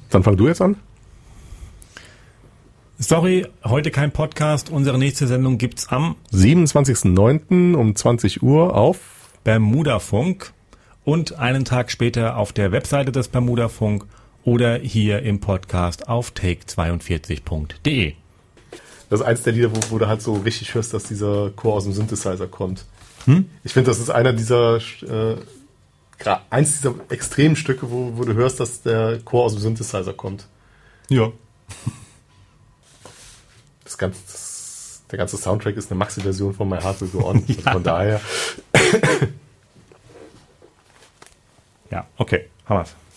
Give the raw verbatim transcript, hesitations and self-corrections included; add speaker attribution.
Speaker 1: Dann fang du jetzt an.
Speaker 2: Sorry, heute kein Podcast. Unsere nächste Sendung gibt's am
Speaker 1: siebenundzwanzigsten neunten um zwanzig Uhr auf
Speaker 2: Bermudafunk und einen Tag später auf der Webseite des Bermudafunk oder hier im Podcast auf take zweiundvierzig punkt de.
Speaker 1: Das ist eins der Lieder, wo, wo du halt so richtig hörst, dass dieser Chor aus dem Synthesizer kommt. Hm? Ich finde, das ist einer dieser, äh, eins dieser extremen Stücke, wo, wo du hörst, dass der Chor aus dem Synthesizer kommt.
Speaker 2: Ja.
Speaker 1: Das ganze, das, der ganze Soundtrack ist eine Maxi-Version von My Heart Will Go On.
Speaker 2: Ja.
Speaker 1: Von daher.
Speaker 2: Ja, okay, haben wir's.